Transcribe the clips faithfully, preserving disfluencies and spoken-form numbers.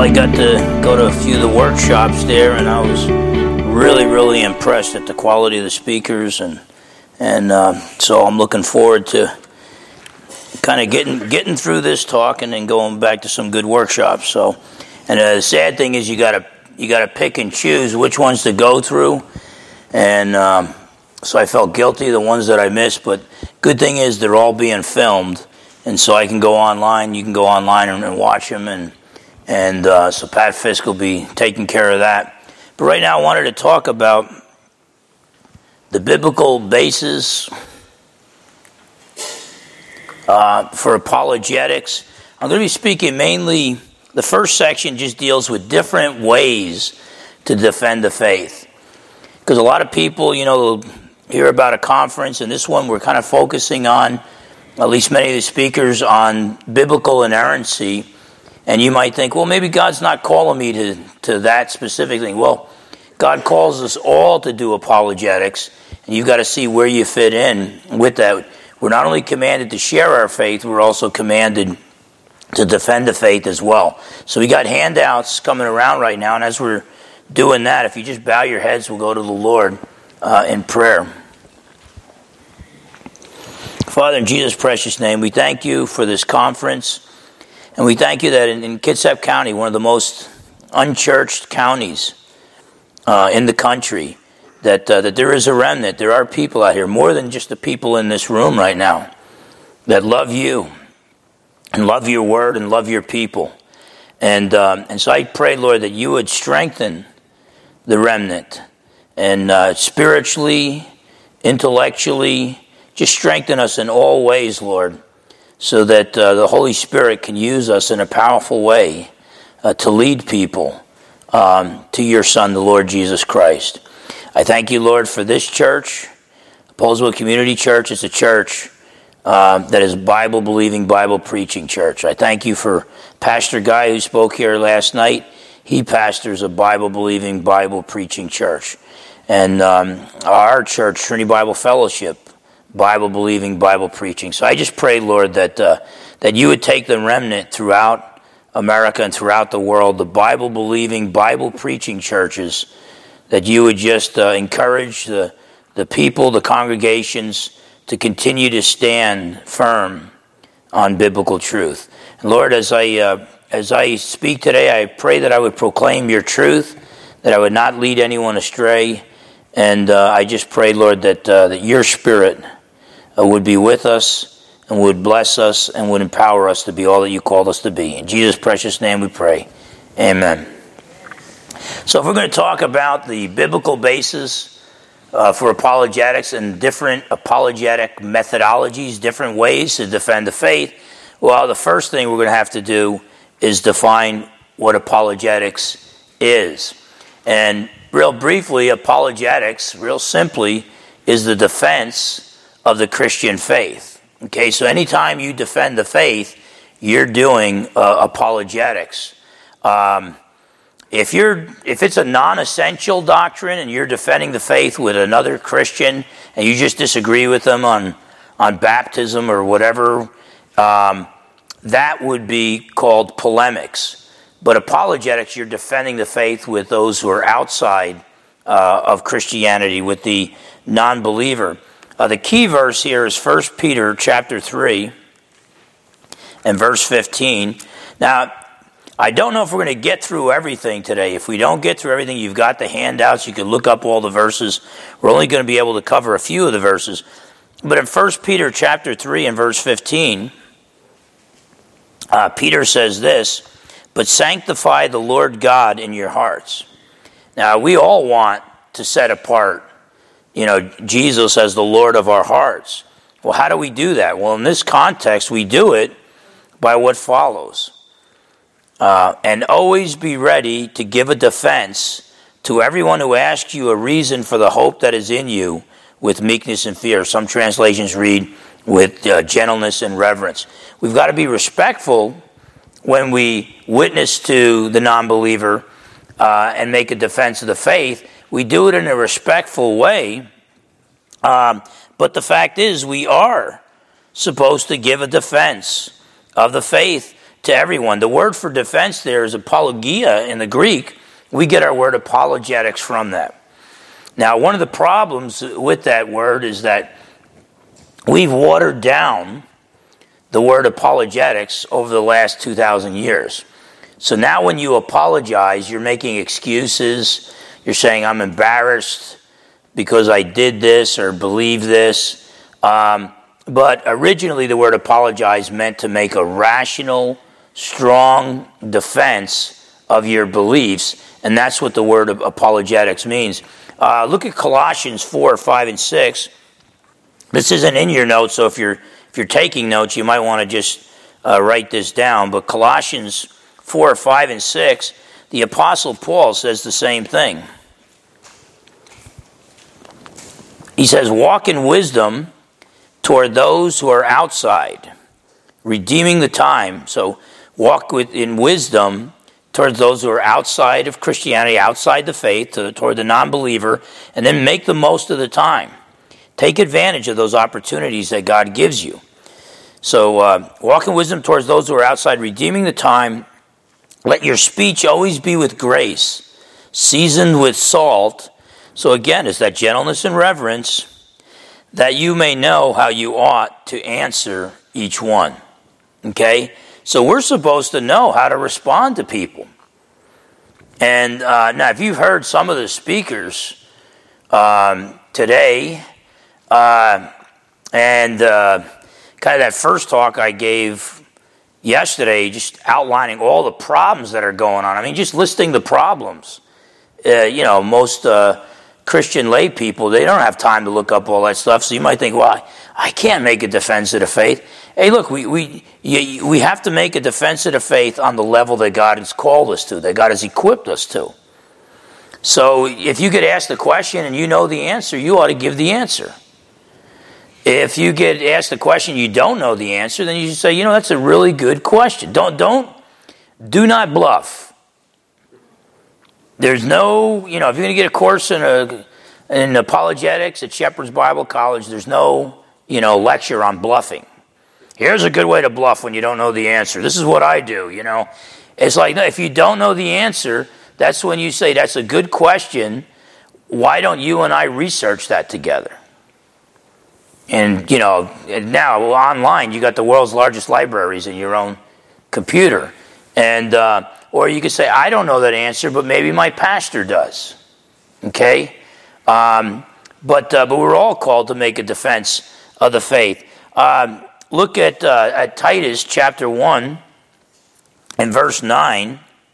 I got to go to a few of the workshops there, and I was really, really impressed at the quality of the speakers, and and uh, so I'm looking forward to kind of getting getting through this talk and then going back to some good workshops. So, and uh, the sad thing is you got to you got to pick and choose which ones to go through, and um, so I felt guilty the ones that I missed. But good thing is they're all being filmed, and so I can go online. You can go online and, and watch them, and and uh, so Pat Fisk will be taking care of that. But right now I wanted to talk about the biblical basis uh, for apologetics. I'm going to be speaking mainly, the first section just deals with different ways to defend the faith. Because a lot of people, you know, hear about a conference, and this one we're kind of focusing on, at least many of the speakers, on biblical inerrancy. And you might think, well, maybe God's not calling me to, to that specific thing. Well, God calls us all to do apologetics, and you've got to see where you fit in with that. We're not only commanded to share our faith, we're also commanded to defend the faith as well. So we got handouts coming around right now, and as we're doing that, if you just bow your heads, we'll go to the Lord uh, in prayer. Father, in Jesus' precious name, we thank you for this conference. And we thank you that in, in Kitsap County, one of the most unchurched counties uh, in the country, that uh, that there is a remnant. There are people out here, more than just the people in this room right now, that love you and love your word and love your people. And um, and so I pray, Lord, that you would strengthen the remnant, and uh, spiritually, intellectually, just strengthen us in all ways, Lord, so that uh, the Holy Spirit can use us in a powerful way uh, to lead people um, to your Son, the Lord Jesus Christ. I thank you, Lord, for this church. Poulsbo Community Church is a church uh, that is Bible-believing, Bible-preaching church. I thank you for Pastor Guy who spoke here last night. He pastors a Bible-believing, Bible-preaching church. And um, our church, Trinity Bible Fellowship, Bible-believing, Bible-preaching. So I just pray, Lord, that uh, that you would take the remnant throughout America and throughout the world, the Bible-believing, Bible-preaching churches, that you would just uh, encourage the, the people, the congregations, to continue to stand firm on biblical truth. And Lord, as I, uh, as I speak today, I pray that I would proclaim your truth, that I would not lead anyone astray. And uh, I just pray, Lord, that uh, that your Spirit uh, would be with us and would bless us and would empower us to be all that you called us to be. In Jesus' precious name we pray. Amen. So if we're going to talk about the biblical basis uh, for apologetics and different apologetic methodologies, different ways to defend the faith, well, the first thing we're going to have to do is define what apologetics is. And real briefly, apologetics, real simply, is the defense of the Christian faith. Okay, so anytime you defend the faith, you're doing uh, apologetics. Um, if you're, if it's a non-essential doctrine and you're defending the faith with another Christian and you just disagree with them on on baptism or whatever, um, that would be called polemics. But apologetics, you're defending the faith with those who are outside uh, of Christianity, with the non-believer. Uh, the key verse here is First Peter chapter three and verse fifteen. Now, I don't know if we're going to get through everything today. If we don't get through everything, you've got the handouts. You can look up all the verses. We're only going to be able to cover a few of the verses. But in First Peter chapter three and verse fifteen, uh, Peter says this, "But sanctify the Lord God in your hearts." Now, we all want to set apart, you know, Jesus as the Lord of our hearts. Well, how do we do that? Well, in this context, we do it by what follows. Uh, and always be ready to give a defense to everyone who asks you a reason for the hope that is in you with meekness and fear. Some translations read with uh, gentleness and reverence. We've got to be respectful when we witness to the non-believer uh, and make a defense of the faith. We do it in a respectful way, um, but the fact is we are supposed to give a defense of the faith to everyone. The word for defense there is apologia in the Greek. We get our word apologetics from that. Now, one of the problems with that word is that we've watered down the word apologetics over the last two thousand years. So now when you apologize, you're making excuses. You're saying, I'm embarrassed because I did this or believe this. Um, but originally the word apologize meant to make a rational, strong defense of your beliefs. And that's what the word of apologetics means. Uh, look at Colossians four, five, and six. This isn't in your notes, so if you're if you're taking notes, you might want to just uh, write this down. But Colossians four, five, and six, the Apostle Paul says the same thing. He says, walk in wisdom toward those who are outside, redeeming the time. So walk with, in wisdom towards those who are outside of Christianity, outside the faith, to, toward the non-believer, and then make the most of the time. Take advantage of those opportunities that God gives you. So uh, walk in wisdom towards those who are outside, redeeming the time. Let your speech always be with grace, seasoned with salt. So again, it's that gentleness and reverence, that you may know how you ought to answer each one. Okay? So we're supposed to know how to respond to people. And uh, now, if you've heard some of the speakers um, today, uh, and uh, kind of that first talk I gave yesterday, just outlining all the problems that are going on. I mean, just listing the problems. Uh, you know, most uh, Christian lay people, they don't have time to look up all that stuff. So you might think, well, I, I can't make a defense of the faith. Hey, look, we we you, we have to make a defense of the faith on the level that God has called us to, that God has equipped us to. So if you get asked a question and you know the answer, you ought to give the answer. If you get asked a question you don't know the answer, then you should say, you know, that's a really good question. Don't don't do not bluff. There's no, you know, if you're going to get a course in a in apologetics at Shepherd's Bible College, there's no, you know, lecture on bluffing. Here's a good way to bluff when you don't know the answer. This is what I do, you know. It's like, no, if you don't know the answer, that's when you say, that's a good question. Why don't you and I research that together? And, you know, now online, you got the world's largest libraries in your own computer. And, uh, or you could say, I don't know that answer, but maybe my pastor does. Okay? Um, but, uh, but we're all called to make a defense of the faith. Um, look at, uh, at Titus chapter one and verse nine.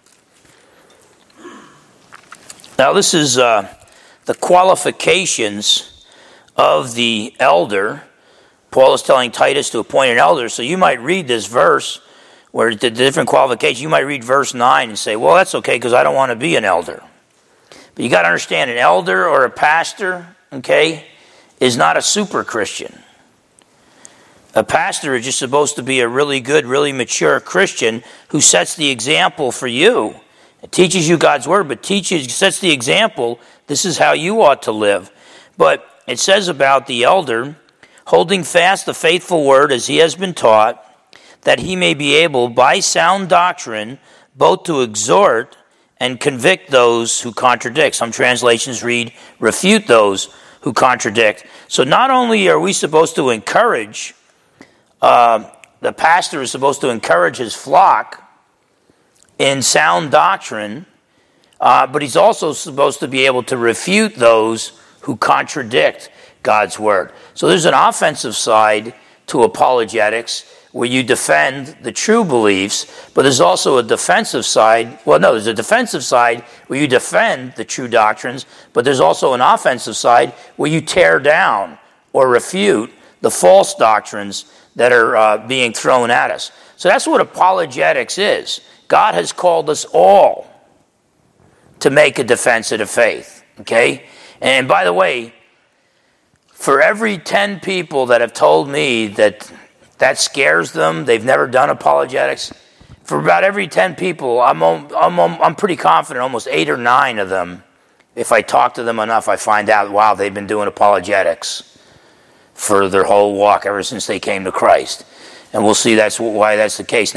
Now, this is uh, the qualifications of the elder. Paul is telling Titus to appoint an elder. So you might read this verse where the different qualifications, you might read verse nine and say, well, that's okay because I don't want to be an elder. But you got to understand, an elder or a pastor, okay, is not a super Christian. A pastor is just supposed to be a really good, really mature Christian who sets the example for you. It teaches you God's word, but teaches, sets the example. This is how you ought to live. But it says about the elder, holding fast the faithful word as he has been taught, that he may be able by sound doctrine both to exhort and convict those who contradict. Some translations read, refute those who contradict. So not only are we supposed to encourage, uh, the pastor is supposed to encourage his flock in sound doctrine, uh, but he's also supposed to be able to refute those who contradict God's word. So there's an offensive side to apologetics where you defend the true beliefs, but there's also a defensive side. Well, no, there's a defensive side where you defend the true doctrines, but there's also an offensive side where you tear down or refute the false doctrines that are uh, being thrown at us. So that's what apologetics is. God has called us all to make a defense of the faith, okay? And by the way, for every ten people that have told me that that scares them, they've never done apologetics, for about every ten people, I'm, I'm, I'm pretty confident almost eight or nine of them, if I talk to them enough, I find out, wow, they've been doing apologetics for their whole walk ever since they came to Christ. And we'll see that's why that's the case. Now,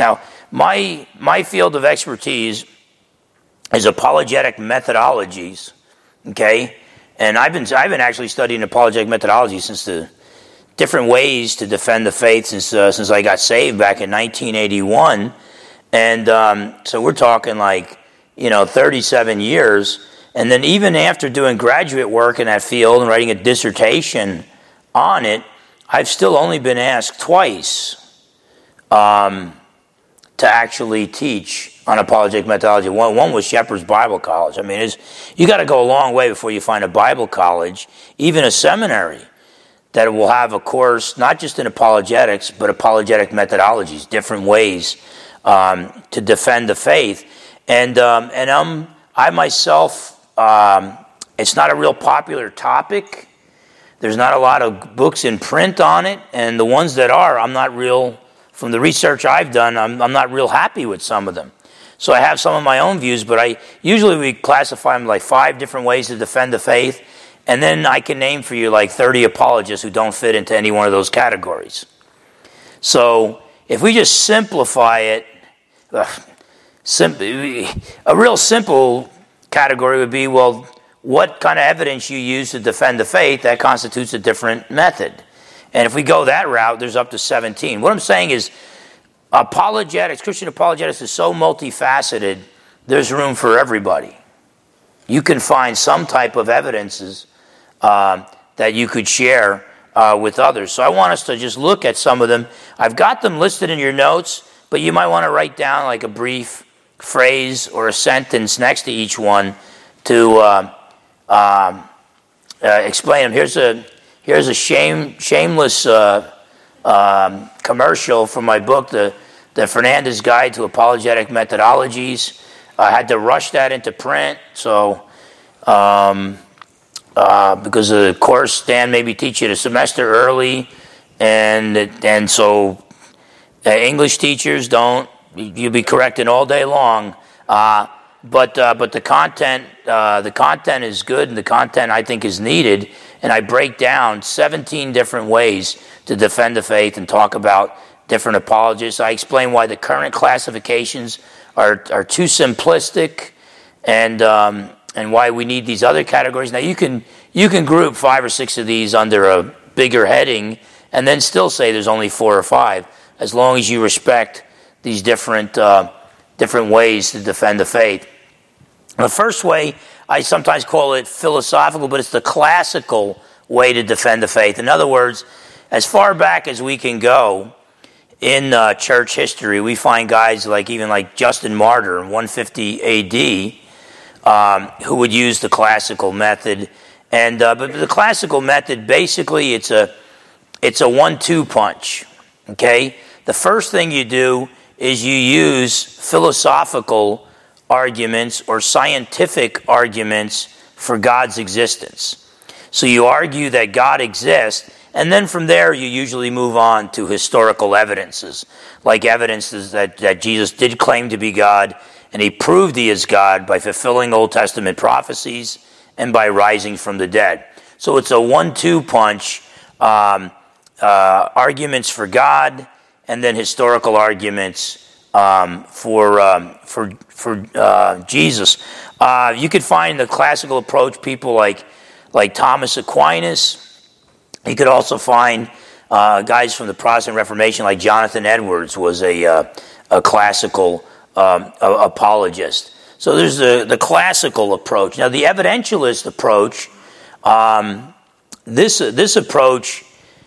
my my field of expertise is apologetic methodologies. Okay, and I've been I've been actually studying apologetic methodology since the different ways to defend the faith since uh, since I got saved back in nineteen eighty-one, and um, so we're talking like you know thirty-seven years. And then even after doing graduate work in that field and writing a dissertation on it, I've still only been asked twice um, to actually teach on apologetic methodology. One, one was Shepherd's Bible College. I mean, it's, you got to go a long way before you find a Bible college, even a seminary, that will have a course not just in apologetics, but apologetic methodologies, different ways um, to defend the faith. And um, and um, I myself, um, it's not a real popular topic. There's not a lot of books in print on it, and the ones that are, I'm not real, from the research I've done, I'm, I'm not real happy with some of them. So I have some of my own views, but I usually we classify them like five different ways to defend the faith, and then I can name for you like thirty apologists who don't fit into any one of those categories. So if we just simplify it, uh, sim- a real simple category would be, well, what kind of evidence you use to defend the faith, that constitutes a different method. And if we go that route, there's up to seventeen. What I'm saying is apologetics, Christian apologetics is so multifaceted, there's room for everybody. You can find some type of evidences uh, that you could share uh, with others. So I want us to just look at some of them. I've got them listed in your notes, but you might want to write down like a brief phrase or a sentence next to each one to uh, um, uh, explain them. Here's a here's a shame shameless uh, um, commercial from my book, the the Fernandez Guide to Apologetic Methodologies. I had to rush that into print, so um, uh, because the course Dan maybe teach it a semester early, and and so uh, English teachers don't. You'll be correcting all day long, uh, but uh, but the content uh, the content is good, and the content I think is needed. And I break down seventeen different ways to defend the faith and talk about different apologists. I explain why the current classifications are are too simplistic, and um, and why we need these other categories. Now you can you can group five or six of these under a bigger heading, and then still say there's only four or five, as long as you respect these different uh, different ways to defend the faith. The first way, I sometimes call it philosophical, but it's the classical way to defend the faith. In other words, as far back as we can go in uh, church history, we find guys like even like Justin Martyr in one fifty A D um, who would use the classical method. And uh, but the classical method, basically, it's a it's a one-two punch. Okay, the first thing you do is you use philosophical arguments or scientific arguments for God's existence. So you argue that God exists, and then from there you usually move on to historical evidences, like evidences that, that Jesus did claim to be God, and he proved he is God by fulfilling Old Testament prophecies and by rising from the dead. So it's a one-two punch, um, uh, arguments for God, and then historical arguments um, for um, for for uh, Jesus. Uh, you could find the classical approach people like like Thomas Aquinas. You could also find uh, guys from the Protestant Reformation like Jonathan Edwards was a uh, a classical um, a, apologist. So there's the the classical approach. Now the evidentialist approach, um, this this approach.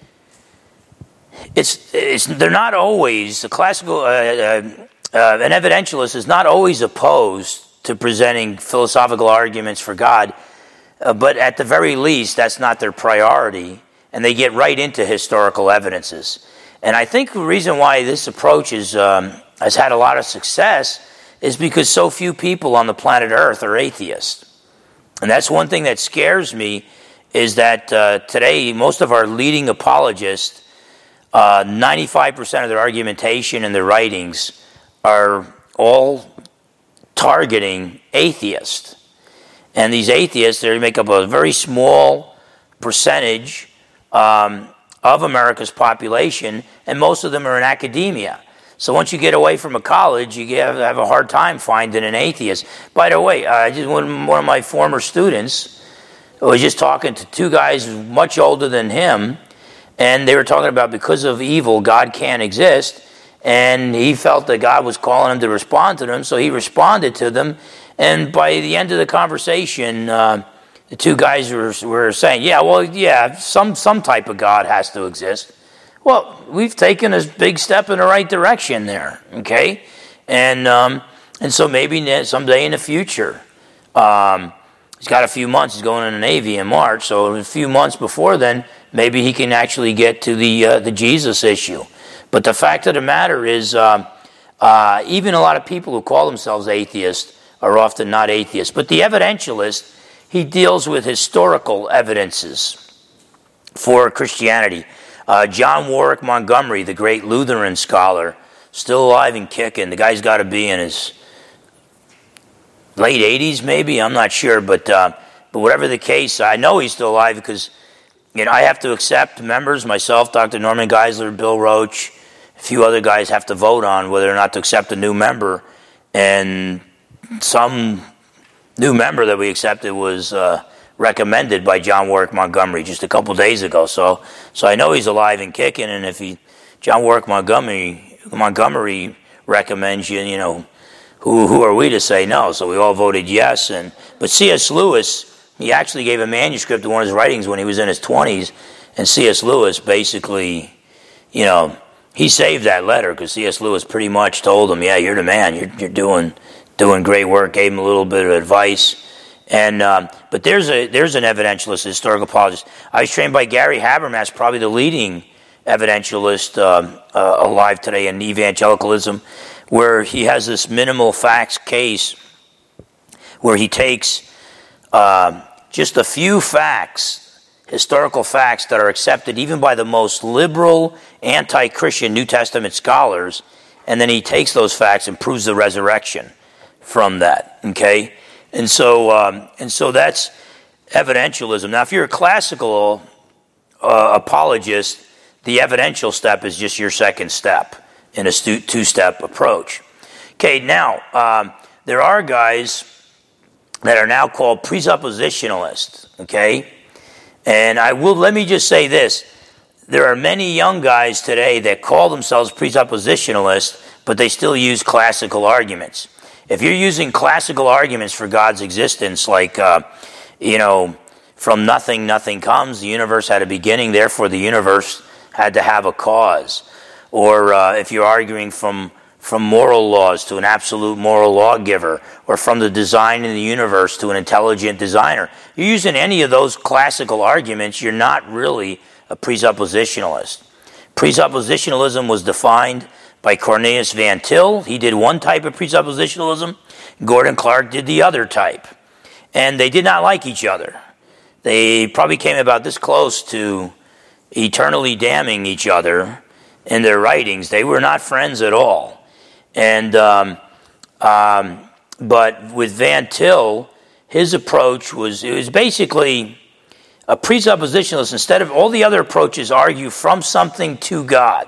It's, it's they're not always the classical uh, uh, uh, an evidentialist is not always opposed to presenting philosophical arguments for God, uh, but at the very least that's not their priority, and they get right into historical evidences. And I think the reason why this approach is um, has had a lot of success is because so few people on the planet Earth are atheists, and that's one thing that scares me. Is that uh, today most of our leading apologists. Uh, ninety-five percent of their argumentation and their writings are all targeting atheists. And these atheists, they make up a very small percentage um, of America's population, and most of them are in academia. So once you get away from a college, you have, have a hard time finding an atheist. By the way, uh, just one, one of my former students was just talking to two guys much older than him, and they were talking about because of evil, God can't exist, and he felt that God was calling him to respond to them, so he responded to them, and by the end of the conversation, uh, the two guys were, were saying, yeah, well, yeah, some, some type of God has to exist. Well, we've taken a big step in the right direction there, okay? And um, and so maybe someday in the future, um, he's got a few months, he's going in the Navy in March, so a few months before then, maybe he can actually get to the uh, the Jesus issue. But the fact of the matter is, uh, uh, even a lot of people who call themselves atheists are often not atheists. But the evidentialist, he deals with historical evidences for Christianity. Uh, John Warwick Montgomery, the great Lutheran scholar, still alive and kicking. The guy's got to be in his late eighties, maybe. I'm not sure, but uh, but whatever the case, I know he's still alive because you know I have to accept members myself, Doctor Norman Geisler, Bill Roach, a few other guys have to vote on whether or not to accept a new member, and some new member that we accepted was. Uh, recommended by John Warwick Montgomery just a couple days ago. So so I know he's alive and kicking, and if he John Warwick Montgomery Montgomery recommends you, you know, who who are we to say no? So we all voted yes. And but C S Lewis, he actually gave a manuscript to one of his writings when he was in his twenties, and C S Lewis basically, you know, he saved that letter because C S Lewis pretty much told him, yeah, you're the man, you're you're doing doing great work, gave him a little bit of advice. And um, but there's a there's an evidentialist, a historical apologist. I was trained by Gary Habermas, probably the leading evidentialist um, uh, alive today in evangelicalism, where he has this minimal facts case, where he takes uh, just a few facts, historical facts that are accepted even by the most liberal, anti-Christian New Testament scholars, and then he takes those facts and proves the resurrection from that. Okay. And so, um, and so that's evidentialism. Now, if you're a classical uh, apologist, the evidential step is just your second step in a stu- two-step approach. Okay, now um, there are guys that are now called presuppositionalists. Okay, and I will let me just say this: there are many young guys today that call themselves presuppositionalists, but they still use classical arguments. If you're using classical arguments for God's existence, like, uh, you know, from nothing, nothing comes, the universe had a beginning, therefore the universe had to have a cause. Or uh, if you're arguing from, from moral laws to an absolute moral lawgiver, or from the design in the universe to an intelligent designer, you're using any of those classical arguments, you're not really a presuppositionalist. Presuppositionalism was defined by Cornelius Van Til. He did one type of presuppositionalism. Gordon Clark did the other type. And they did not like each other. They probably came about this close to eternally damning each other in their writings. They were not friends at all. And um, um, but with Van Til, his approach was, it was basically a presuppositionalist. Instead of all the other approaches argue from something to God,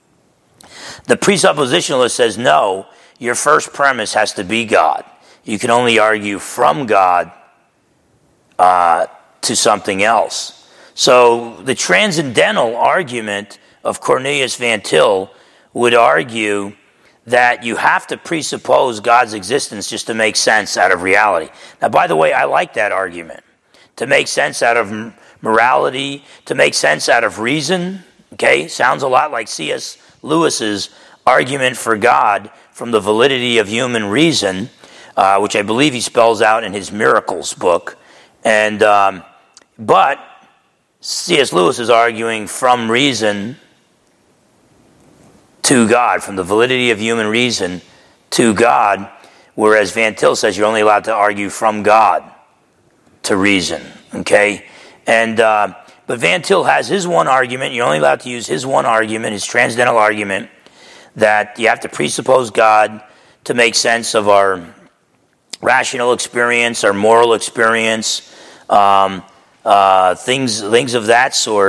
the presuppositionalist says, no, your first premise has to be God. You can only argue from God uh, to something else. So the transcendental argument of Cornelius Van Til would argue that you have to presuppose God's existence just to make sense out of reality. Now, by the way, I like that argument. To make sense out of morality, to make sense out of reason, okay? Sounds a lot like C S Lewis's argument for God from the validity of human reason, uh, which I believe he spells out in his Miracles book. And um, but C S Lewis is arguing from reason to God, from the validity of human reason to God, whereas Van Til says you're only allowed to argue from God to reason. Okay, and uh, but Van Til has his one argument. You're only allowed to use his one argument, his transcendental argument, that you have to presuppose God to make sense of our rational experience, our moral experience, um, uh, things things of that sort.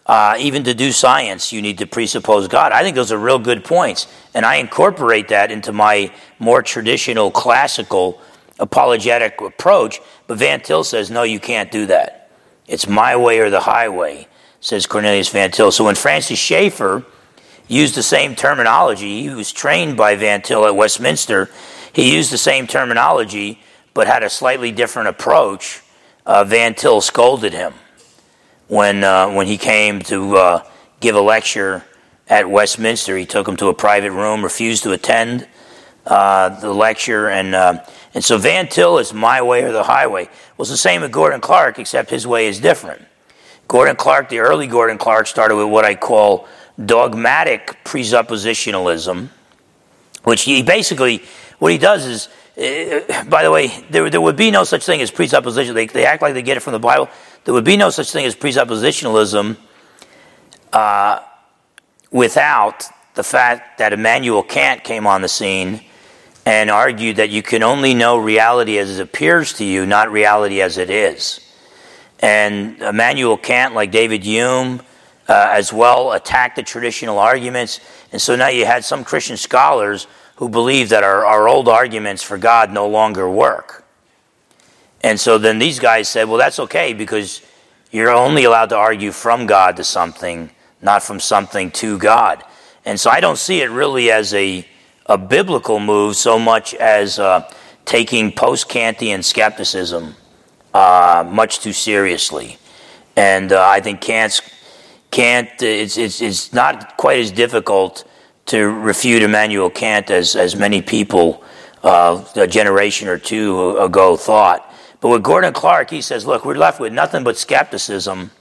Uh, even to do science, you need to presuppose God. I think those are real good points, and I incorporate that into my more traditional, classical, apologetic approach. But Van Til says, no, you can't do that. It's my way or the highway, says Cornelius Van Til. So when Francis Schaeffer used the same terminology, he was trained by Van Til at Westminster, he used the same terminology, but had a slightly different approach. Uh, Van Til scolded him when uh, when he came to uh, give a lecture at Westminster. He took him to a private room, refused to attend uh, the lecture, and uh, and so Van Til is my way or the highway. Well, it's the same with Gordon Clark, except his way is different. Gordon Clark, the early Gordon Clark, started with what I call dogmatic presuppositionalism, which he basically, what he does is, uh, by the way, there, there would be no such thing as presupposition. They, they act like they get it from the Bible. There would be no such thing as presuppositionalism uh, without the fact that Immanuel Kant came on the scene and argued that you can only know reality as it appears to you, not reality as it is. And Immanuel Kant, like David Hume, uh, as well, attacked the traditional arguments. And so now you had some Christian scholars who believe that our, our old arguments for God no longer work. And so then these guys said, well, that's okay, because you're only allowed to argue from God to something, not from something to God. And so I don't see it really as a, a biblical move so much as uh, taking post-Kantian skepticism uh, much too seriously. And uh, I think Kant's, Kant, it's, it's, it's not quite as difficult to refute Immanuel Kant as, as many people uh, a generation or two ago thought. But with Gordon Clark, he says, look, we're left with nothing but skepticism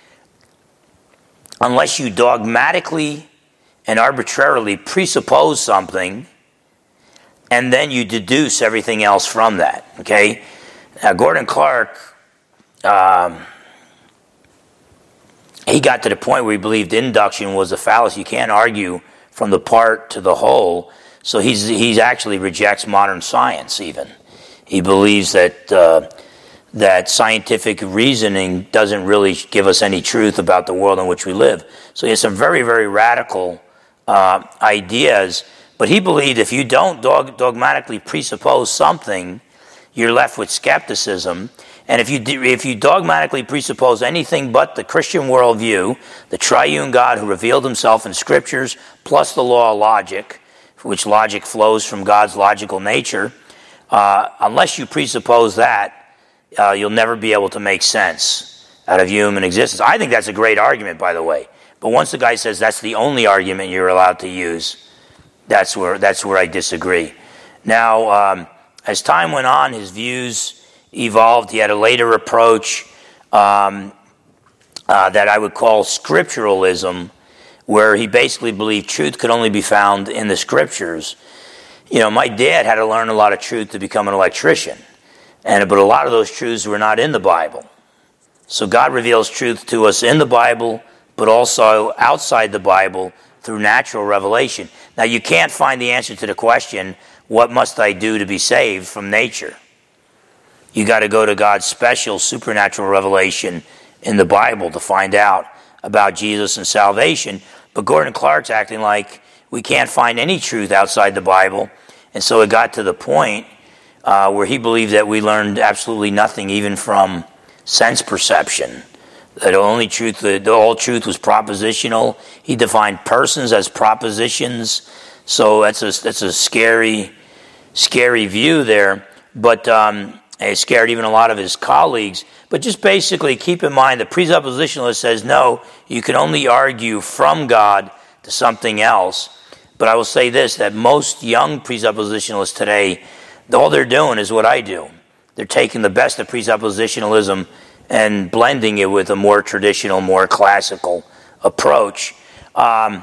unless you dogmatically and arbitrarily presuppose something and then you deduce everything else from that, okay? Now, Gordon Clark, um, he got to the point where he believed induction was a fallacy. You can't argue from the part to the whole. So he's he's actually rejects modern science even. He believes that uh, that scientific reasoning doesn't really give us any truth about the world in which we live. So he has some very, very radical uh, ideas. But he believed if you don't dog- dogmatically presuppose something, you're left with skepticism. And if you do, if you dogmatically presuppose anything but the Christian worldview, the triune God who revealed himself in scriptures, plus the law of logic, which logic flows from God's logical nature, uh, unless you presuppose that, uh, you'll never be able to make sense out of human existence. I think that's a great argument, by the way. But once the guy says that's the only argument you're allowed to use, that's where that's where I disagree. Now, um, as time went on, his views evolved. He had a later approach um, uh, that I would call scripturalism, where he basically believed truth could only be found in the scriptures. You know, my dad had to learn a lot of truth to become an electrician, and but a lot of those truths were not in the Bible. So God reveals truth to us in the Bible, but also outside the Bible through natural revelation. Now, you can't find the answer to the question, what must I do to be saved, from nature? You got to go to God's special supernatural revelation in the Bible to find out about Jesus and salvation. But Gordon Clark's acting like we can't find any truth outside the Bible. And so it got to the point uh, where he believed that we learned absolutely nothing even from sense perception. That the only truth, the, the all truth was propositional. He defined persons as propositions. So that's a, that's a scary, scary view there. But um, it scared even a lot of his colleagues. But just basically keep in mind the presuppositionalist says, no, you can only argue from God to something else. But I will say this, that most young presuppositionalists today, all they're doing is what I do. They're taking the best of presuppositionalism and blending it with a more traditional, more classical approach. Um,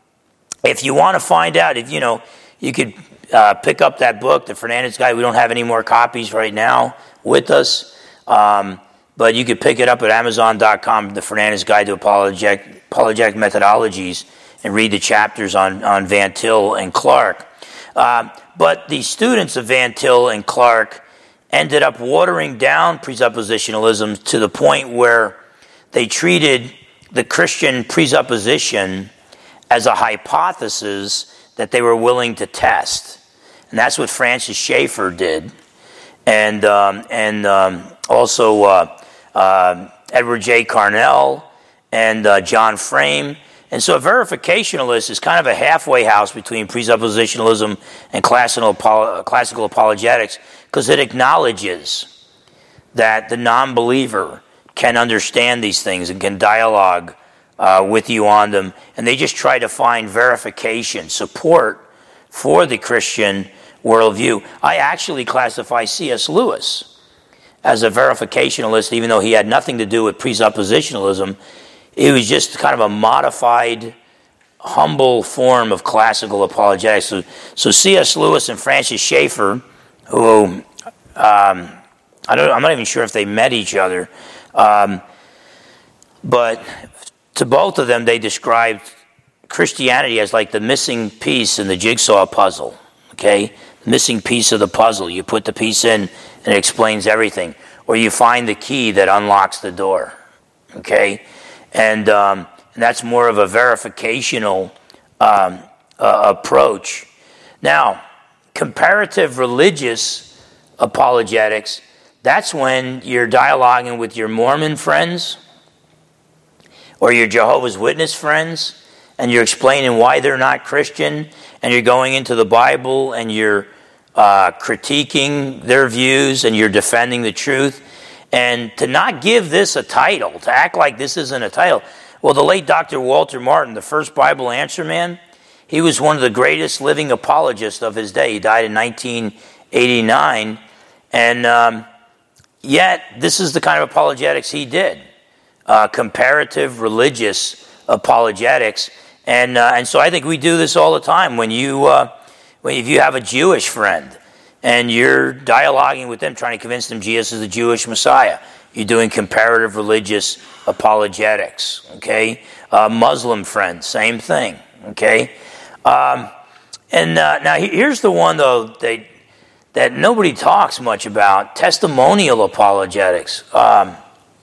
if you want to find out, if you know, you could uh, pick up that book, The Fernandez Guide. We don't have any more copies right now with us, um, but you could pick it up at amazon dot com, The Fernandez Guide to Apologetic, Apologetic Methodologies, and read the chapters on, on Van Til and Clark. Uh, but the students of Van Til and Clark ended up watering down presuppositionalism to the point where they treated the Christian presupposition as a hypothesis that they were willing to test. And that's what Francis Schaeffer did. And um, and um, also uh, uh, Edward J. Carnell and uh, John Frame. And so a verificationalist is kind of a halfway house between presuppositionalism and classical, classical apologetics, because it acknowledges that the non-believer can understand these things and can dialogue uh, with you on them. And they just try to find verification, support for the Christian worldview. I actually classify C S Lewis as a verificationalist, even though he had nothing to do with presuppositionalism. It was just kind of a modified, humble form of classical apologetics. So, so C S Lewis and Francis Schaeffer, who um, I don't, I'm not even sure if they met each other, um, but to both of them, they described Christianity as like the missing piece in the jigsaw puzzle. Okay, missing piece of the puzzle. You put the piece in, and it explains everything, or you find the key that unlocks the door. Okay. And, um, and that's more of a verificational um, uh, approach. Now, comparative religious apologetics, that's when you're dialoguing with your Mormon friends or your Jehovah's Witness friends, and you're explaining why they're not Christian, and you're going into the Bible and you're uh, critiquing their views and you're defending the truth. And to not give this a title, to act like this isn't a title. Well, the late Doctor Walter Martin, the first Bible answer man, he was one of the greatest living apologists of his day. He died in nineteen eighty-nine. And um, yet, this is the kind of apologetics he did. Uh, comparative religious apologetics. And uh, and so I think we do this all the time. When you, uh, when if you have a Jewish friend, and you're dialoguing with them, trying to convince them Jesus is the Jewish Messiah. You're doing comparative religious apologetics, okay? Uh, Muslim friends, same thing, okay? Um, and uh, now here's the one, though, that, that nobody talks much about, testimonial apologetics. Um,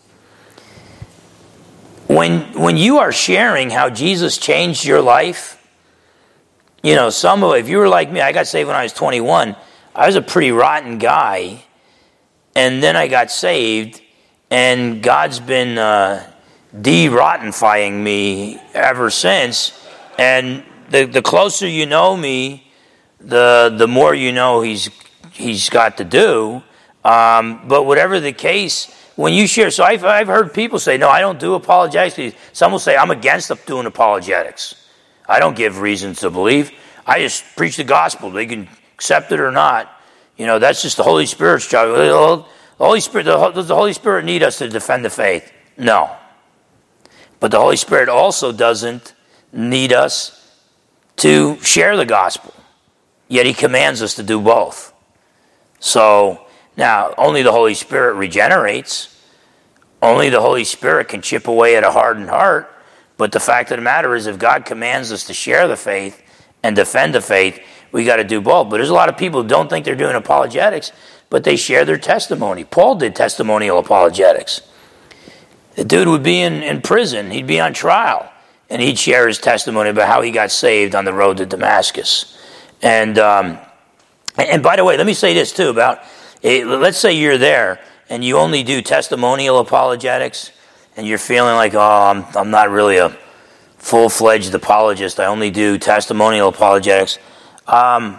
when, when you are sharing how Jesus changed your life, you know, some of, if you were like me, I got saved when I was twenty-one, I was a pretty rotten guy, and then I got saved, and God's been uh, de-rottenifying me ever since. And the the closer you know me, the the more you know He's He's got to do. Um, but whatever the case, when you share, so I've I've heard people say, "No, I don't do apologetics." Some will say, "I'm against doing apologetics. I don't give reasons to believe. I just preach the gospel. They can accept it or not. You know, that's just the Holy Spirit's job. The Holy Spirit, does the Holy Spirit need us to defend the faith? No. But the Holy Spirit also doesn't need us to share the gospel. Yet He commands us to do both. So, now, only the Holy Spirit regenerates. Only the Holy Spirit can chip away at a hardened heart. But the fact of the matter is, if God commands us to share the faith and defend the faith, we got to do both. But there's a lot of people who don't think they're doing apologetics, but they share their testimony. Paul did testimonial apologetics. The dude would be in, in prison. He'd be on trial, and he'd share his testimony about how he got saved on the road to Damascus. And um, and by the way, let me say this too about, let's say you're there, and you only do testimonial apologetics, and you're feeling like, oh, I'm, I'm not really a full-fledged apologist. I only do testimonial apologetics. Um,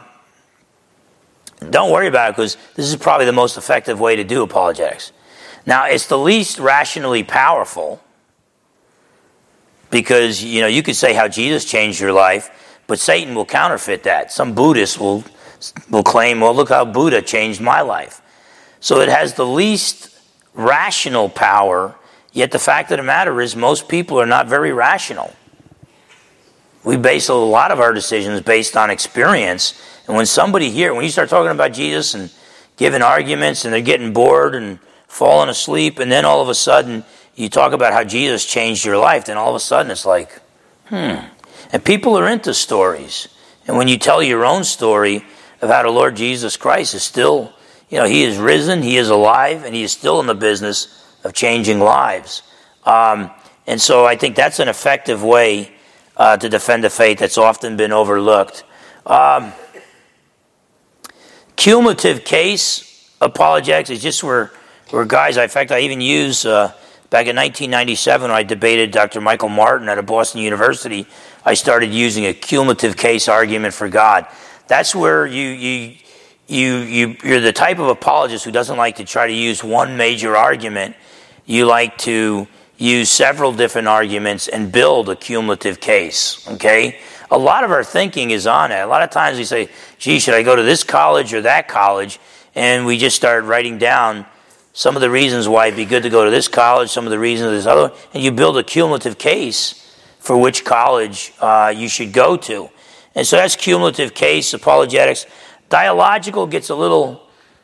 don't worry about it, because this is probably the most effective way to do apologetics. Now, it's the least rationally powerful, because, you know, you could say how Jesus changed your life, but Satan will counterfeit that. Some Buddhists will will claim, well, look how Buddha changed my life. So it has the least rational power, yet the fact of the matter is most people are not very rational. We base a lot of our decisions based on experience. And when somebody here, when you start talking about Jesus and giving arguments and they're getting bored and falling asleep, and then all of a sudden you talk about how Jesus changed your life, then all of a sudden it's like, hmm. And people are into stories. And when you tell your own story of how the Lord Jesus Christ is still, you know, He is risen, He is alive, and He is still in the business of changing lives. Um, and so I think that's an effective way uh, to defend the faith that's often been overlooked. Um, cumulative case apologetics is just where, where guys, in fact, I even use, uh, back in nineteen ninety-seven when I debated Doctor Michael Martin at a Boston University, I started using a cumulative case argument for God. That's where you, you, you, you, you're the type of apologist who doesn't like to try to use one major argument. You like to use several different arguments and build a cumulative case, okay? A lot of our thinking is on it. A lot of times we say, gee, should I go to this college or that college? And we just start writing down some of the reasons why it'd be good to go to this college, some of the reasons this other, and you build a cumulative case for which college uh, you should go to. And so that's cumulative case apologetics. Dialogical gets a little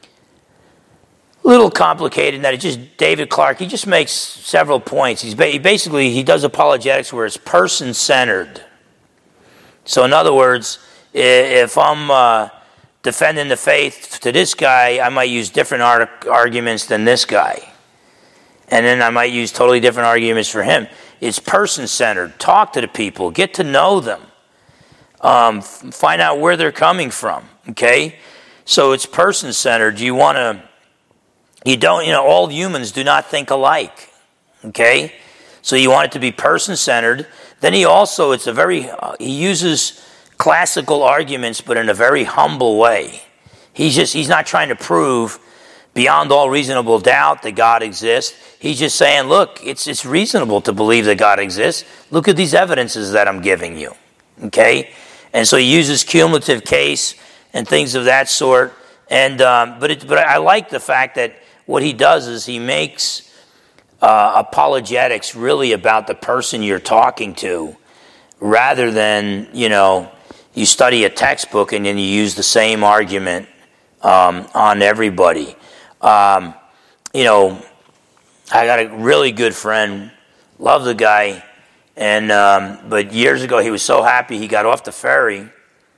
little complicated in that it just, David Clark, he just makes several points. He's ba- basically, he does apologetics where it's person-centered. So in other words, if I'm uh, defending the faith to this guy, I might use different ar- arguments than this guy. And then I might use totally different arguments for him. It's person-centered. Talk to the people. Get to know them. Um, find out where they're coming from, okay? So it's person-centered. You want to, you don't, you know, all humans do not think alike, okay? So you want it to be person-centered. Then he also, it's a very, uh, he uses classical arguments, but in a very humble way. He's just, he's not trying to prove beyond all reasonable doubt that God exists. He's just saying, look, it's it's reasonable to believe that God exists. Look at these evidences that I'm giving you, okay? And so he uses cumulative case and things of that sort. And um, but it, but I like the fact that what he does is he makes uh, apologetics really about the person you're talking to, rather than, you know, you study a textbook and then you use the same argument um, on everybody. Um, you know, I got a really good friend, love the guy, and um, but years ago he was so happy he got off the ferry,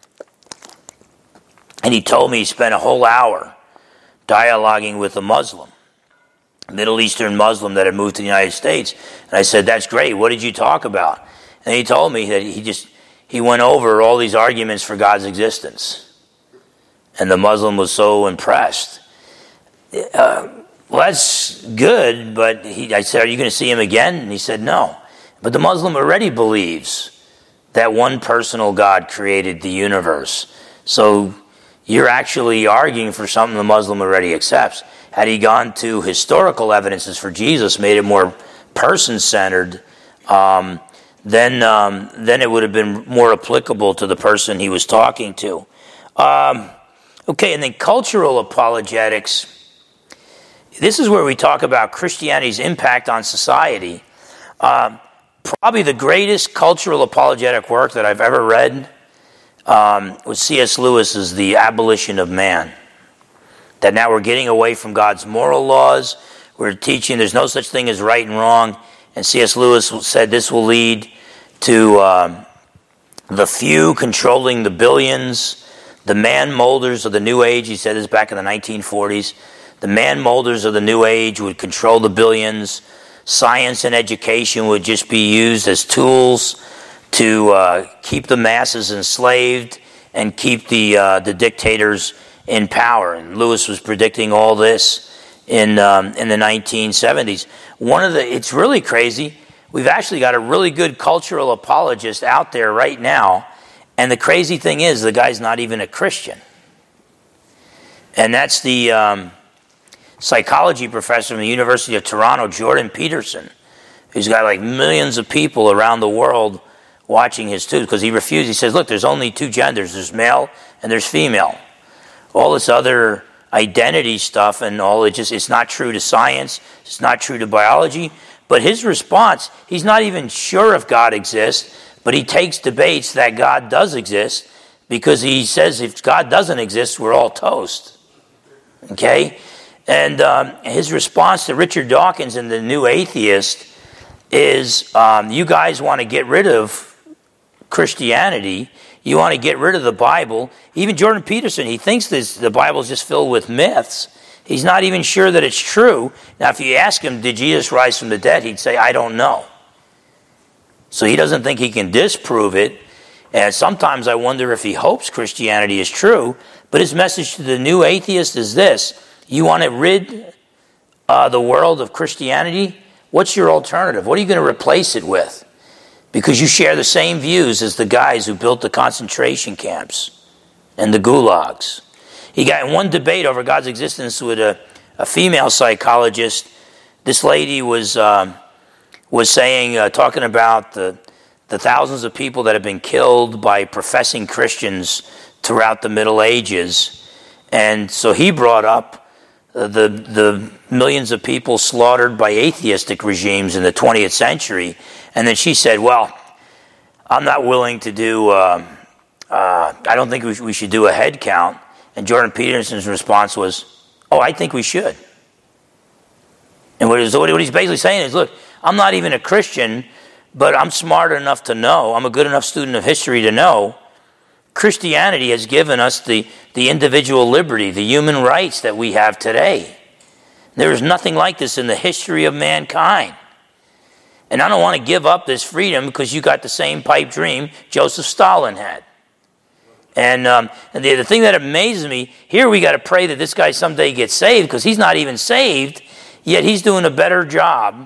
and he told me he spent a whole hour dialoguing with a Muslim, Middle Eastern Muslim that had moved to the United States. And I said, that's great, what did you talk about? And he told me that he just, he went over all these arguments for God's existence. And the Muslim was so impressed. Uh, well, that's good, but he, I said, are you going to see him again? And he said, no. But the Muslim already believes that one personal God created the universe. So you're actually arguing for something the Muslim already accepts. Had he gone to historical evidences for Jesus, made it more person-centered, um, then um, then it would have been more applicable to the person he was talking to. Um, okay, and then cultural apologetics. This is where we talk about Christianity's impact on society. Uh, probably the greatest cultural apologetic work that I've ever read um, was C S Lewis's The Abolition of Man. That now we're getting away from God's moral laws. We're teaching there's no such thing as right and wrong. And C S Lewis said this will lead to um, the few controlling the billions, the man molders of the New Age. He said this back in the nineteen forties. The man molders of the New Age would control the billions. Science and education would just be used as tools to uh, keep the masses enslaved and keep the uh, the dictators in power. And Lewis was predicting all this in um, in the nineteen seventies. One of the, it's really crazy. We've actually got a really good cultural apologist out there right now, and the crazy thing is, the guy's not even a Christian. And that's the um, psychology professor from the University of Toronto, Jordan Peterson, who's got like millions of people around the world watching his too, because he refused. He says, look, there's only two genders. There's male and there's female. All this other identity stuff and all, it just, it's not true to science. It's not true to biology. But his response, he's not even sure if God exists, but he takes debates that God does exist, because he says if God doesn't exist, we're all toast. Okay? And um, his response to Richard Dawkins and the New Atheist is, um, you guys want to get rid of Christianity. You want to get rid of the Bible. Even Jordan Peterson, he thinks this, the Bible is just filled with myths. He's not even sure that it's true. Now, if you ask him, did Jesus rise from the dead? He'd say, I don't know. So he doesn't think he can disprove it. And sometimes I wonder if he hopes Christianity is true. But his message to the new atheist is this: you want to rid uh, the world of Christianity? What's your alternative? What are you going to replace it with? Because you share the same views as the guys who built the concentration camps and the gulags. He got in one debate over God's existence with a, a female psychologist. This lady was um, was saying, uh, talking about the the thousands of people that have been killed by professing Christians throughout the Middle Ages. And so he brought up uh, the the millions of people slaughtered by atheistic regimes in the twentieth century. And then she said, well, I'm not willing to do, uh, uh, I don't think we, sh- we should do a head count. And Jordan Peterson's response was, oh, I think we should. And what, is, what he's basically saying is, look, I'm not even a Christian, but I'm smart enough to know, I'm a good enough student of history to know, Christianity has given us the, the individual liberty, the human rights that we have today. There is nothing like this in the history of mankind. And I don't want to give up this freedom because you got the same pipe dream Joseph Stalin had. And, um, and the, the thing that amazes me, here we got to pray that this guy someday gets saved because he's not even saved, yet he's doing a better job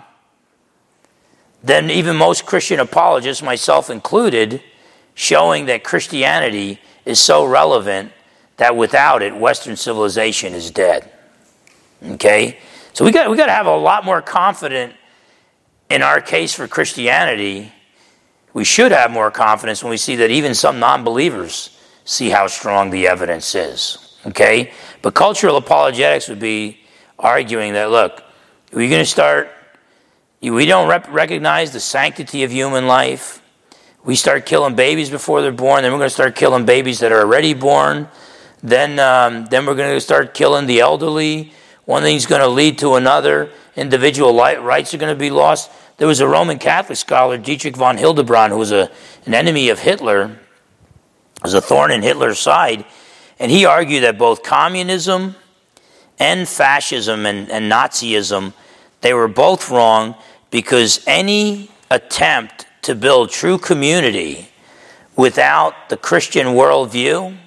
than even most Christian apologists, myself included, showing that Christianity is so relevant that without it, Western civilization is dead. Okay? So we got we got to have a lot more confidence in our case for Christianity. We should have more confidence when we see that even some non-believers see how strong the evidence is. Okay? But cultural apologetics would be arguing that, look, we're going to start, we don't rep- recognize the sanctity of human life. We start killing babies before they're born, then we're going to start killing babies that are already born. Then, um, then we're going to start killing the elderly. One thing's going to lead to another. Individual li- rights are going to be lost. There was a Roman Catholic scholar, Dietrich von Hildebrand, who was a, an enemy of Hitler, was a thorn in Hitler's side, and he argued that both communism and fascism and, and Nazism, they were both wrong because any attempt to build true community without the Christian worldview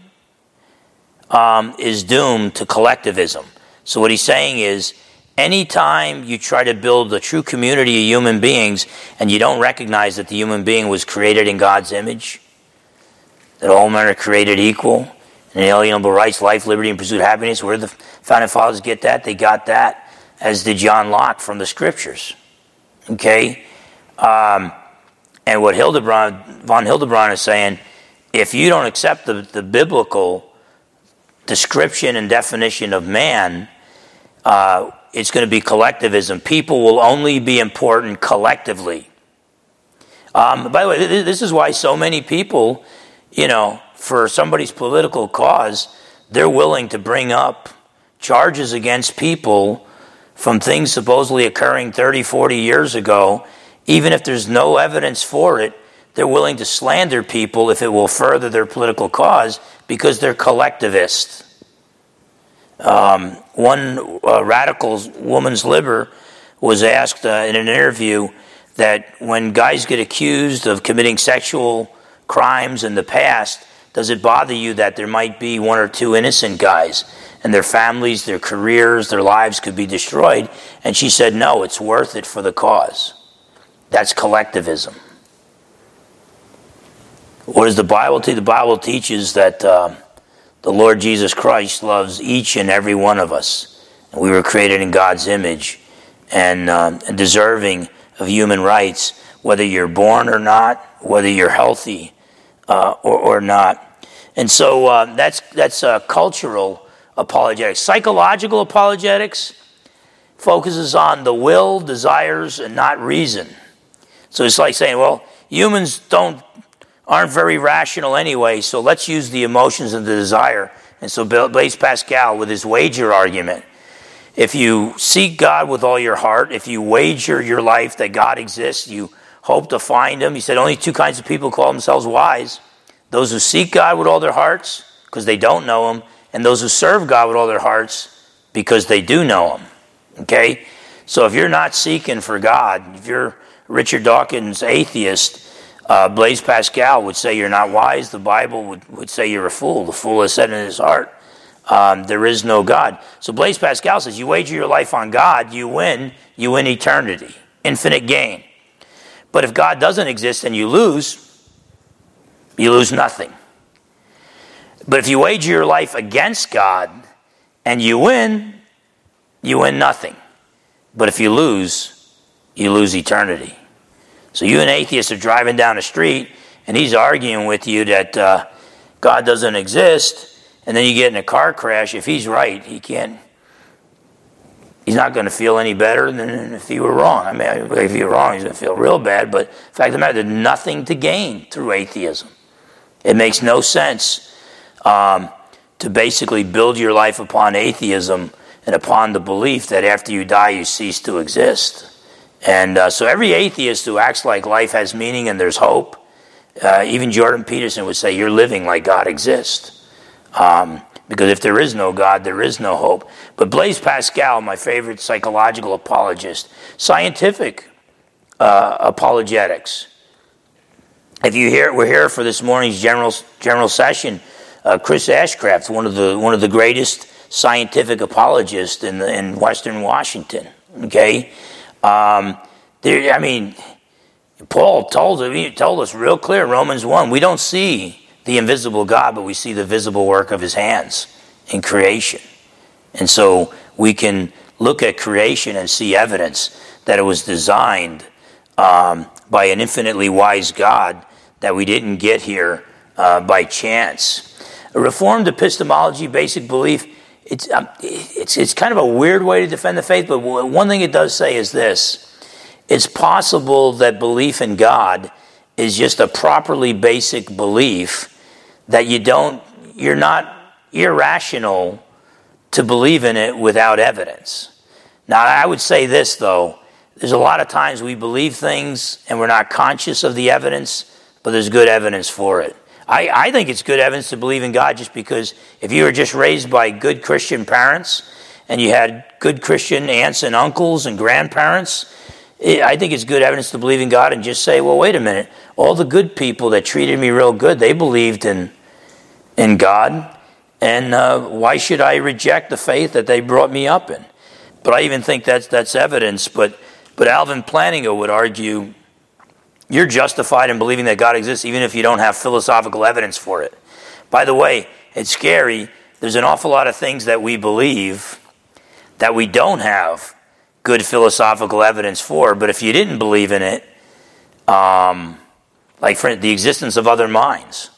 um, is doomed to collectivism. So what he's saying is, anytime you try to build a true community of human beings and you don't recognize that the human being was created in God's image, that all men are created equal, and inalienable rights, life, liberty, and pursuit of happiness, where did the founding fathers get that? They got that, as did John Locke, from the scriptures. Okay? Um, and what Hildebrand, von Hildebrand is saying, if you don't accept the, the biblical description and definition of man, uh, it's going to be collectivism. People will only be important collectively. Um, by the way, this is why so many people, you know, for somebody's political cause, they're willing to bring up charges against people from things supposedly occurring thirty, forty years ago. Even if there's no evidence for it, they're willing to slander people if it will further their political cause because they're collectivists. Um, one uh, radical woman's liber was asked uh, in an interview that when guys get accused of committing sexual crimes in the past, does it bother you that there might be one or two innocent guys and their families, their careers, their lives could be destroyed? And she said, no, it's worth it for the cause. That's collectivism. What does the Bible teach? The Bible teaches that uh, the Lord Jesus Christ loves each and every one of us. And we were created in God's image and, um, and deserving of human rights, whether you're born or not, whether you're healthy uh, or, or not. And so uh, that's that's uh, cultural apologetics. Psychological apologetics focuses on the will, desires, and not reason. So it's like saying, well, humans don't aren't very rational anyway, so let's use the emotions and the desire. And so Blaise Pascal, with his wager argument, if you seek God with all your heart, if you wager your life that God exists, you hope to find him. He said only two kinds of people call themselves wise. Those who seek God with all their hearts because they don't know him, and those who serve God with all their hearts because they do know him. Okay? So if you're not seeking for God, if you're Richard Dawkins' atheist, uh, Blaise Pascal would say you're not wise. The Bible would, would say you're a fool. The fool has said in his heart, um, there is no God. So Blaise Pascal says you wager your life on God, you win, you win eternity, infinite gain. But if God doesn't exist and you lose, you lose nothing. But if you wager your life against God and you win, you win nothing. But if you lose, you lose eternity. So you and atheists are driving down the street and he's arguing with you that uh, God doesn't exist, and then you get in a car crash. If he's right, he can't, he's not going to feel any better than if he were wrong. I mean, if he were wrong, he's going to feel real bad. But the fact of the matter, there's nothing to gain through atheism. It makes no sense um, to basically build your life upon atheism and upon the belief that after you die, you cease to exist. And uh, so every atheist who acts like life has meaning and there's hope, uh, even Jordan Peterson would say, you're living like God exists. Um, because if there is no God, there is no hope. But Blaise Pascal, my favorite psychological apologist, scientific uh, apologetics. If you hear, we're here for this morning's general general session. Uh, Chris Ashcraft, one of the one of the greatest scientific apologists in the, in Western Washington. Okay, um, there. I mean, Paul told he told us real clear, Romans one. We don't see the invisible God, but we see the visible work of His hands in creation, and so we can look at creation and see evidence that it was designed um, by an infinitely wise God, that we didn't get here uh, by chance. A Reformed epistemology, basic belief, it's, um, it's, it's kind of a weird way to defend the faith, but one thing it does say is this. It's possible that belief in God is just a properly basic belief that you don't, you're not irrational to believe in it without evidence. Now, I would say this, though. There's a lot of times we believe things and we're not conscious of the evidence, but there's good evidence for it. I, I think it's good evidence to believe in God just because if you were just raised by good Christian parents and you had good Christian aunts and uncles and grandparents, it, I think it's good evidence to believe in God and just say, well, wait a minute. All the good people that treated me real good, they believed in, in God. And uh, why should I reject the faith that they brought me up in? But I even think that's, that's evidence. But, but Alvin Plantinga would argue, you're justified in believing that God exists even if you don't have philosophical evidence for it. By the way, it's scary. There's an awful lot of things that we believe that we don't have good philosophical evidence for, but if you didn't believe in it, um, like for the existence of other minds,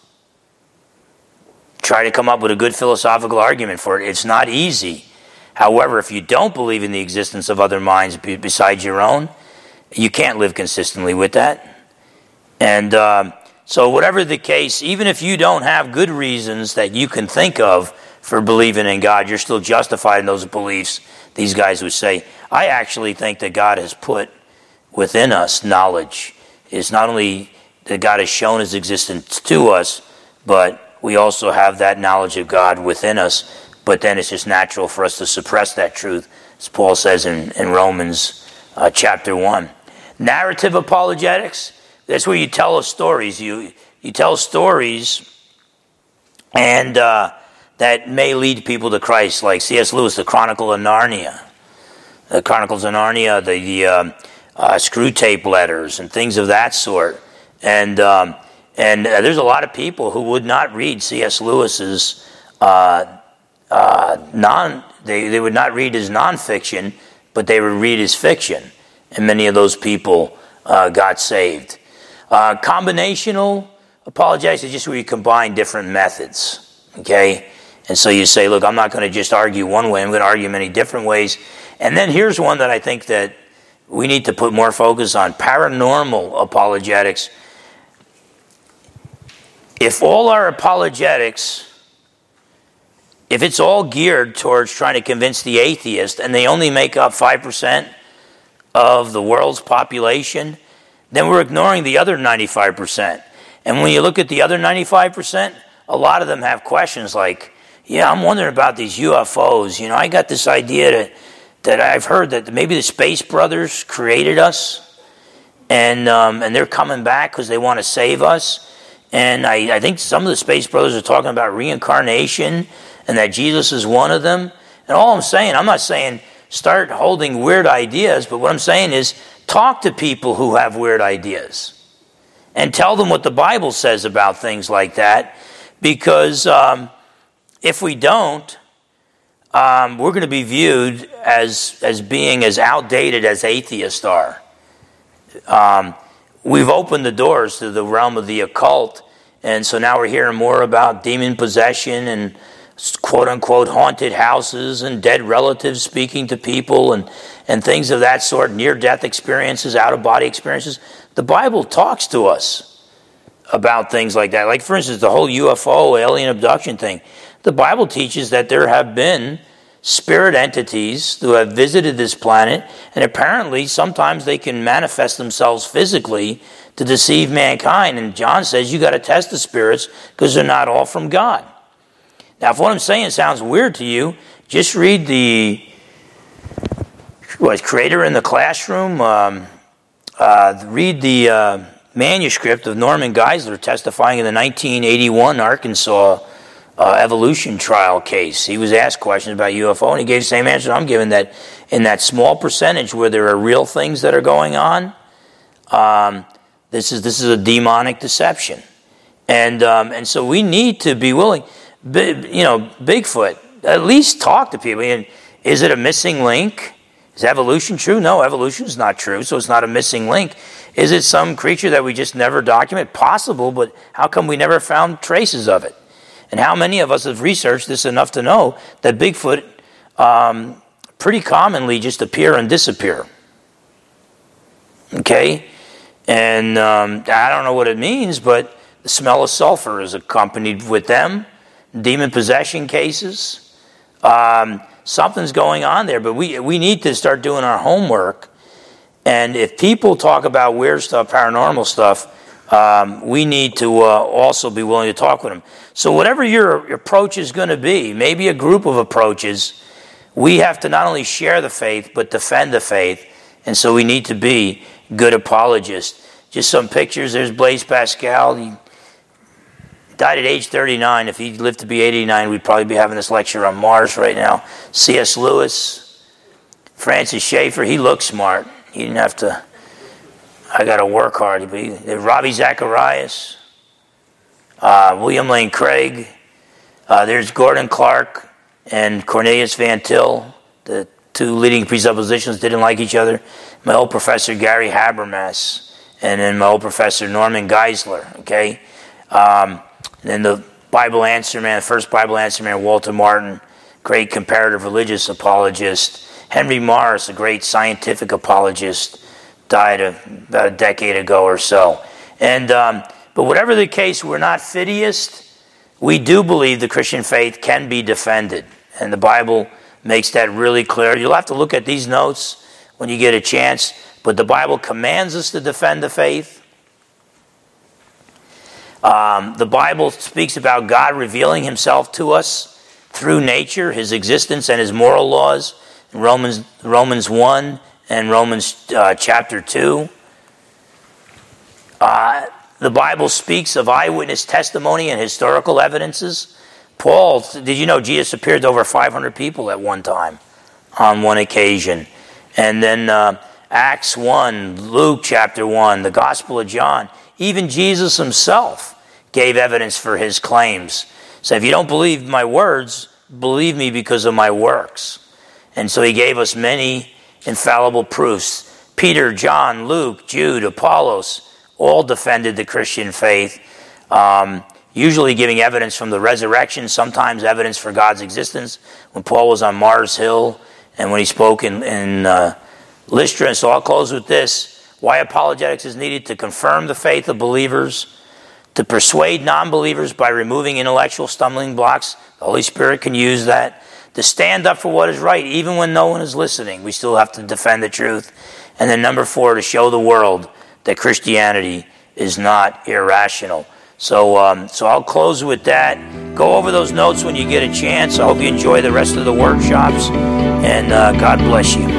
try to come up with a good philosophical argument for it. It's not easy. However, if you don't believe in the existence of other minds besides your own, you can't live consistently with that. And um, so whatever the case, even if you don't have good reasons that you can think of for believing in God, you're still justified in those beliefs. These guys would say, I actually think that God has put within us knowledge. It's not only that God has shown His existence to us, but we also have that knowledge of God within us. But then it's just natural for us to suppress that truth, as Paul says in, in Romans uh, chapter one. Narrative apologetics, that's where you tell us stories. You you tell stories and uh, that may lead people to Christ, like C S Lewis, The Chronicle of Narnia. The Chronicles of Narnia, the, the um, uh, screw tape letters and things of that sort. And um, and uh, there's a lot of people who would not read C S Lewis's uh, uh, non, they, they would not read his nonfiction, but they would read his fiction. And many of those people uh, got saved. Uh, combinational apologetics is just where you combine different methods, okay? And so you say, look, I'm not going to just argue one way. I'm going to argue many different ways. And then here's one that I think that we need to put more focus on, paranormal apologetics. If all our apologetics, if it's all geared towards trying to convince the atheist and they only make up five percent of the world's population, then we're ignoring the other ninety-five percent. And when you look at the other ninety-five percent, a lot of them have questions like, yeah, I'm wondering about these U F Os. You know, I got this idea that that I've heard that maybe the Space Brothers created us, and um, and they're coming back because they want to save us. And I, I think some of the Space Brothers are talking about reincarnation and that Jesus is one of them. And all I'm saying, I'm not saying start holding weird ideas, but what I'm saying is talk to people who have weird ideas and tell them what the Bible says about things like that, because um, if we don't, um, we're going to be viewed as, as being as outdated as atheists are. Um, we've opened the doors to the realm of the occult, and so now we're hearing more about demon possession and quote-unquote haunted houses and dead relatives speaking to people and, and things of that sort, near-death experiences, out-of-body experiences. The Bible talks to us about things like that. Like, for instance, the whole U F O, alien abduction thing. The Bible teaches that there have been spirit entities who have visited this planet, and apparently sometimes they can manifest themselves physically to deceive mankind. And John says you got to test the spirits because they're not all from God. Now, if what I'm saying sounds weird to you, just read the what, Creator in the Classroom. Um, uh, read the uh, manuscript of Norman Geisler testifying in the nineteen eighty-one Arkansas uh, evolution trial case. He was asked questions about U F O, and he gave the same answer I'm giving, that in that small percentage where there are real things that are going on, um, this is this is a demonic deception. And um, and so we need to be willing. You know, Bigfoot, at least talk to people. And is it a missing link? Is evolution true? No, evolution is not true, so it's not a missing link. Is it some creature that we just never document? Possible, but how come we never found traces of it? And how many of us have researched this enough to know that Bigfoot um, pretty commonly just appear and disappear? Okay? And um, I don't know what it means, but the smell of sulfur is accompanied with them. Demon possession cases. Um, something's going on there, but we we need to start doing our homework. And if people talk about weird stuff, paranormal stuff, um, we need to uh, also be willing to talk with them. So whatever your, your approach is going to be, maybe a group of approaches, we have to not only share the faith, but defend the faith. And so we need to be good apologists. Just some pictures. There's Blaise Pascal. He died at age thirty-nine. If he lived to be eighty-nine, we'd probably be having this lecture on Mars right now. C S Lewis, Francis Schaeffer, he looked smart. He didn't have to, I got to work hard. But he, Ravi Zacharias, uh, William Lane Craig, uh, there's Gordon Clark and Cornelius Van Til. The two leading presuppositions didn't like each other. My old professor Gary Habermas, and then my old professor Norman Geisler, okay? Um, and then the Bible Answer Man, the first Bible Answer Man, Walter Martin, great comparative religious apologist. Henry Morris, a great scientific apologist, died a, about a decade ago or so. And um, but whatever the case, we're not fideists. We do believe the Christian faith can be defended, and the Bible makes that really clear. You'll have to look at these notes when you get a chance, but the Bible commands us to defend the faith. Um, the Bible speaks about God revealing himself to us through nature, his existence and his moral laws, in Romans, Romans one and Romans uh, chapter two. Uh, the Bible speaks of eyewitness testimony and historical evidences. Paul, did you know Jesus appeared to over five hundred people at one time, on one occasion? And then uh, Acts one, Luke chapter one, the Gospel of John. Even Jesus himself gave evidence for his claims. So if you don't believe my words, believe me because of my works. And so he gave us many infallible proofs. Peter, John, Luke, Jude, Apollos, all defended the Christian faith, um, usually giving evidence from the resurrection, sometimes evidence for God's existence. When Paul was on Mars Hill and when he spoke in, in uh, Lystra. So I'll close with this. Why apologetics is needed: to confirm the faith of believers, to persuade non-believers by removing intellectual stumbling blocks. The Holy Spirit can use that. To stand up for what is right, even when no one is listening. We still have to defend the truth. And then number four, to show the world that Christianity is not irrational. So, um, so I'll close with that. Go over those notes when you get a chance. I hope you enjoy the rest of the workshops. And uh, God bless you.